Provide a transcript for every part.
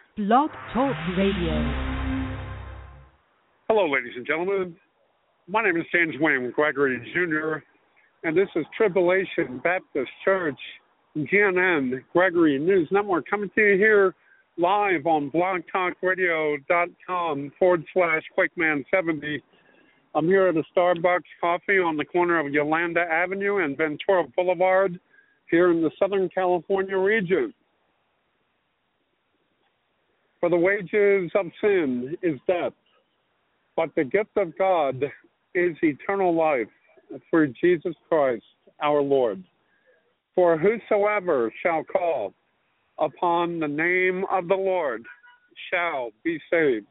Blog Talk Radio. Hello, ladies and gentlemen. My name is James Wayne Gregory Jr., and this is Tribulation Baptist Church, GNN, Gregory News Network, coming to you here live on blogtalkradio.com/QuakeMan70. I'm here at a Starbucks Coffee on the corner of Yolanda Avenue and Ventura Boulevard here in the Southern California region. For the wages of sin is death, but the gift of God is eternal life through Jesus Christ our Lord. For whosoever shall call upon the name of the Lord shall be saved.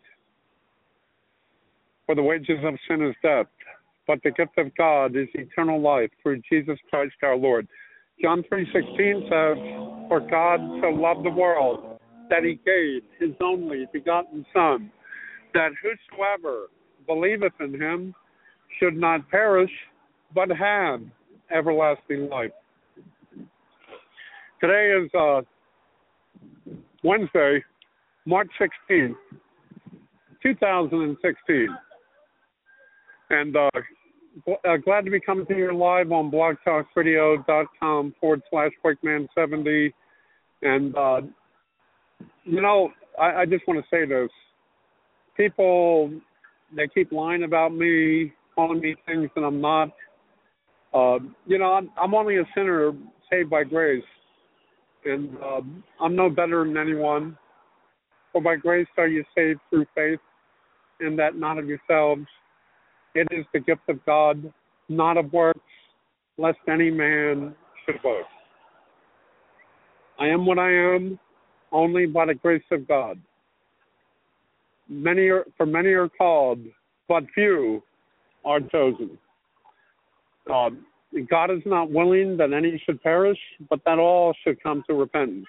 For the wages of sin is death, but the gift of God is eternal life through Jesus Christ our Lord. John 3:16 says, for God so loved the world that he gave his only begotten Son, that whosoever believeth in him should not perish, but have everlasting life. Today is Wednesday, March 16th, 2016. And glad to be coming to you live on blogtalkradio.com/QuakeMan70. And, I just want to say this. People, they keep lying about me, calling me things that I'm not. I'm only a sinner saved by grace. And I'm no better than anyone. For by grace are you saved through faith, and that not of yourselves. It is the gift of God, not of works, lest any man should boast. I am what I am only by the grace of God. Many are called, but few are chosen. God is not willing that any should perish, but that all should come to repentance.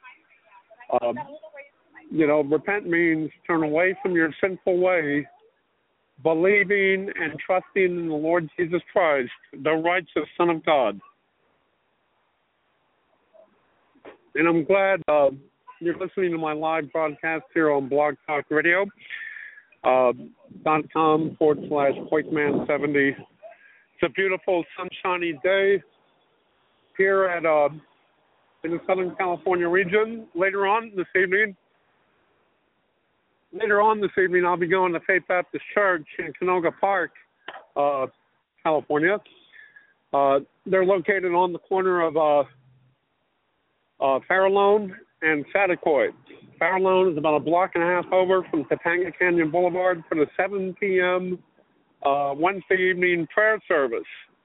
Repent means turn away from your sinful way, believing and trusting in the Lord Jesus Christ, the righteous Son of God. And I'm glad you're listening to my live broadcast here on Blog Talk Radio. .com/QuakeMan70. It's a beautiful, sunshiny day here at in the Southern California region. Later on this evening, I'll be going to Faith Baptist Church in Canoga Park, California. They're located on the corner of Farallone and Saticoy. Farallone is about a block and a half over from Topanga Canyon Boulevard for the 7 p.m. Wednesday evening prayer service.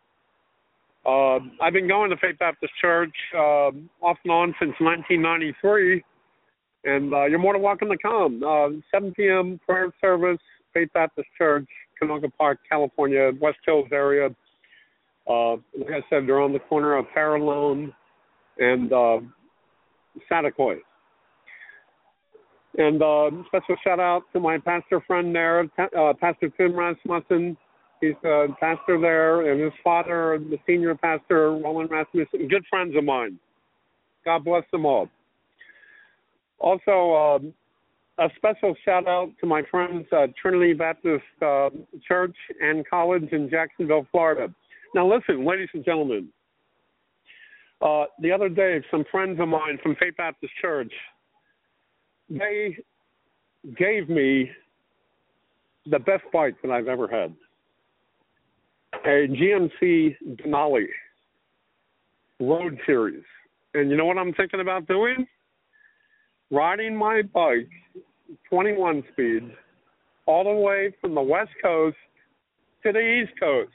I've been going to Faith Baptist Church off and on since 1993, and you're more than welcome to come. 7 p.m. prayer service, Faith Baptist Church, Canoga Park, California, West Hills area. Like I said, they're on the corner of Farallone and Saticoy. And special shout out to my pastor friend there, Pastor Tim Rasmussen. He's the pastor there, and his father, the senior pastor, Roland Rasmussen, good friends of mine. God bless them all. Also, a special shout out to my friends at Trinity Baptist Church and College in Jacksonville, Florida. Now listen, ladies and gentlemen, the other day, some friends of mine from Faith Baptist Church, they gave me the best bike that I've ever had. A GMC Denali Road Series. And you know what I'm thinking about doing? Riding my bike, 21 speed, all the way from the West Coast to the East Coast.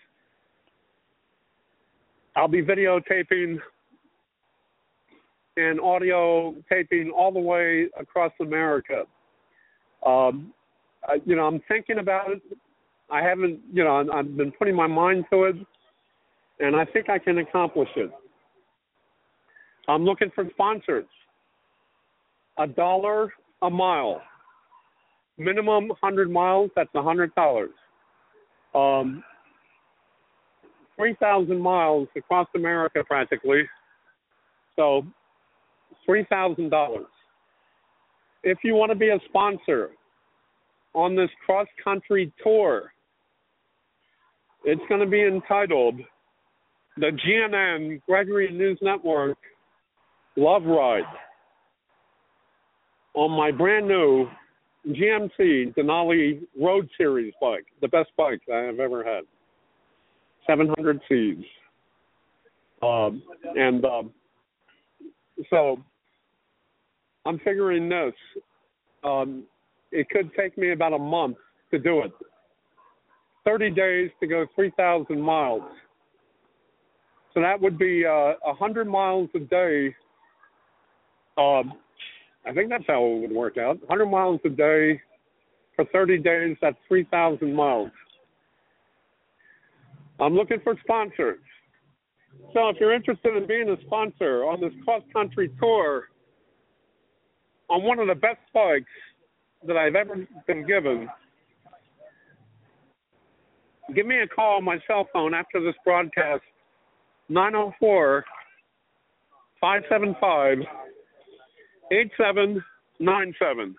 I'll be videotaping and audio taping all the way across America. I'm thinking about it. I haven't, I've been putting my mind to it, and I think I can accomplish it. I'm looking for sponsors. $1 a mile. Minimum 100 miles, that's $100. 3,000 miles across America practically. So $3,000. if you want to be a sponsor on this cross-country tour, it's going to be entitled the GNN Gregory News Network Love Ride on my brand new GMC Denali Road Series bike, the best bike I have ever had, 700 Cs. So I'm figuring this. It could take me about a month to do it. 30 days to go 3,000 miles. So that would be 100 miles a day. I think that's how it would work out. 100 miles a day for 30 days, that's 3,000 miles. I'm looking for sponsors. So if you're interested in being a sponsor on this cross-country tour on one of the best bikes that I've ever been given, give me a call on my cell phone after this broadcast, 904-575-8797.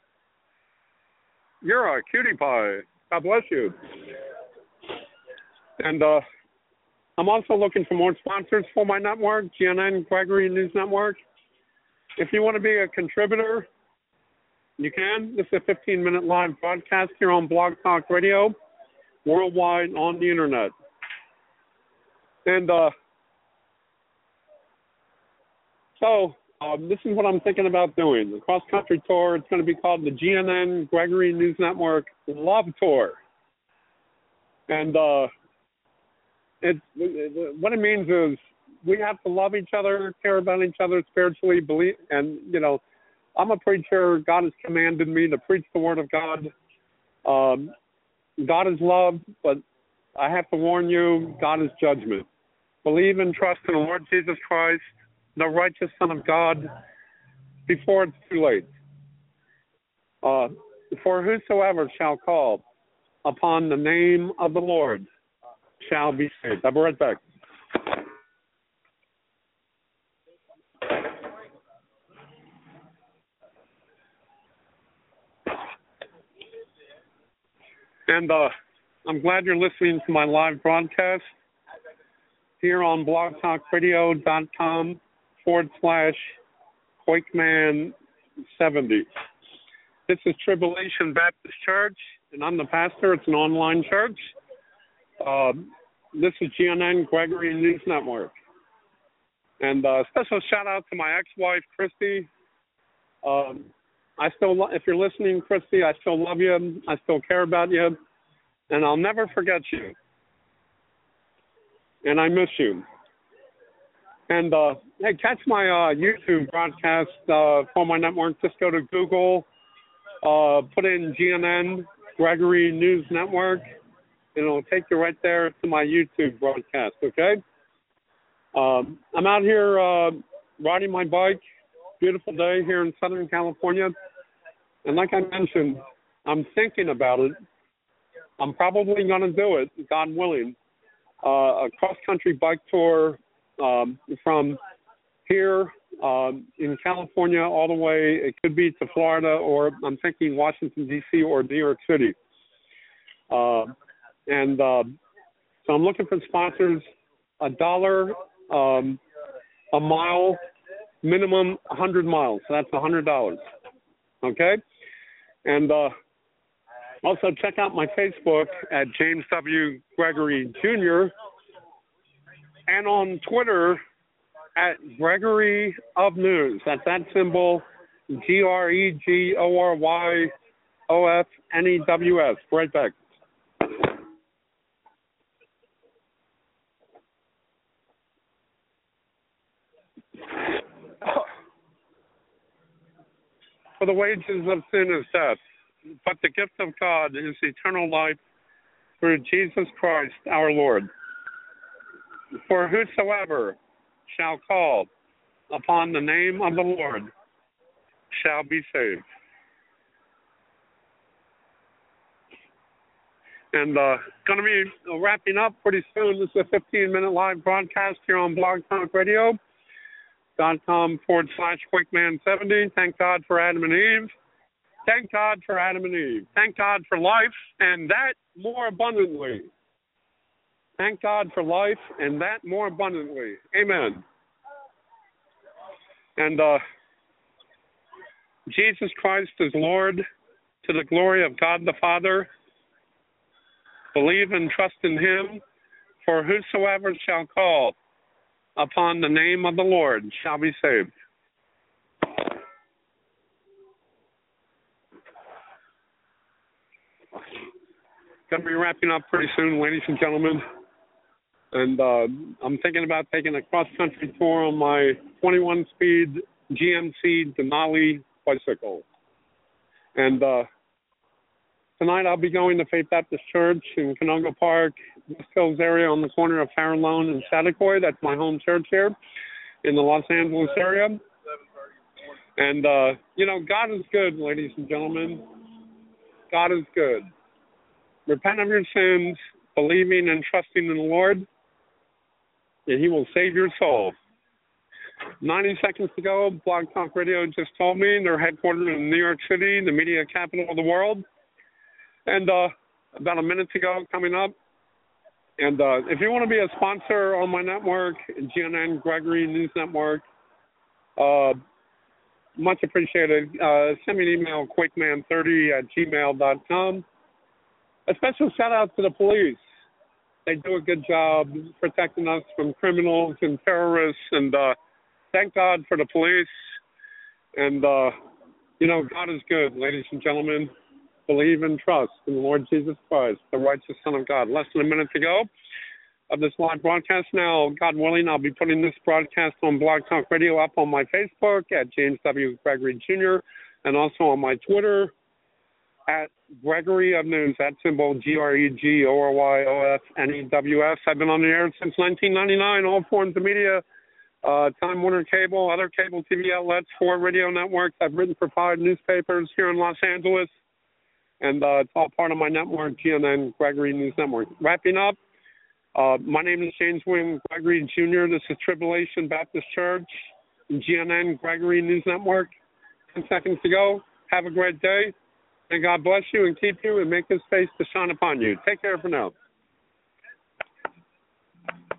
You're a cutie pie. God bless you. And I'm also looking for more sponsors for my network, GNN Gregory News Network. If you want to be a contributor, you can. This is a 15-minute live broadcast here on Blog Talk Radio, worldwide on the internet. And so this is what I'm thinking about doing. The cross-country tour, it's going to be called the GNN Gregory News Network Love Tour. And what it means is we have to love each other, care about each other spiritually, believe, and, you know, I'm a preacher. God has commanded me to preach the Word of God. God is love, but I have to warn you, God is judgment. Believe and trust in the Lord Jesus Christ, the righteous Son of God, before it's too late. For whosoever shall call upon the name of the Lord shall be saved. I'll be right back. And I'm glad you're listening to my live broadcast here on blogtalkradio.com/Quakeman70. This is Tribulation Baptist Church, and I'm the pastor. It's an online church. This is GNN Gregory News Network. And special shout out to my ex-wife, Christy. If you're listening, Christy, I still love you. I still care about you. And I'll never forget you. And I miss you. And, hey, catch my YouTube broadcast for my network. Just go to Google, put in GNN, Gregory News Network, and it'll take you right there to my YouTube broadcast, okay? I'm out here riding my bike. Beautiful day here in Southern California. And like I mentioned, I'm thinking about it. I'm probably going to do it, God willing. A cross-country bike tour from here in California all the way. It could be to Florida, or I'm thinking Washington, D.C. or New York City. So I'm looking for sponsors. $1 a mile, minimum 100 miles. So that's $100. Okay? And also check out my Facebook at James W. Gregory Jr. and on Twitter at Gregory of News. That's that symbol, GREGORYOFNEWS. Right back. For the wages of sin is death, but the gift of God is eternal life through Jesus Christ our Lord. For whosoever shall call upon the name of the Lord shall be saved. And going to be wrapping up pretty soon. This is a 15-minute live broadcast here on Blog Talk Radio. Facebook.com/Quickman70. Thank God for Adam and Eve. Thank God for Adam and Eve. Thank God for life and that more abundantly. Thank God for life and that more abundantly. Amen. And Jesus Christ is Lord, to the glory of God the Father. Believe and trust in him, for whosoever shall call upon the name of the Lord shall be saved. Going to be wrapping up pretty soon, ladies and gentlemen. And I'm thinking about taking a cross-country tour on my 21-speed GMC Denali bicycle. And tonight I'll be going to Faith Baptist Church in Canoga Park, West Hills area on the corner of Farallone and Chautauqua. That's my home church here in the Los Angeles area. And, God is good, ladies and gentlemen. God is good. Repent of your sins, believing and trusting in the Lord, and he will save your soul. 90 seconds ago, Blog Talk Radio just told me they're headquartered in New York City, the media capital of the world. And about a minute ago, coming up. And if you want to be a sponsor on my network, GNN Gregory News Network, much appreciated. Send me an email, quickman30@gmail.com. A special shout out to the police. They do a good job protecting us from criminals and terrorists, and thank God for the police. And, God is good, ladies and gentlemen. Believe and trust in the Lord Jesus Christ, the righteous Son of God. Less than a minute to go of this live broadcast. Now, God willing, I'll be putting this broadcast on Blog Talk Radio up on my Facebook at James W. Gregory Jr. and also on my Twitter at Gregory of News, that symbol GREGORYOFNEWS. I've been on the air since 1999, all forms of media, Time Warner Cable, other cable TV outlets, 4 radio networks. I've written for 5 newspapers here in Los Angeles, and it's all part of my network, GNN Gregory News Network. Wrapping up, my name is James William Gregory Jr. This is Tribulation Baptist Church, GNN Gregory News Network. 10 seconds to go. Have a great day. And God bless you and keep you and make his face to shine upon you. Take care for now.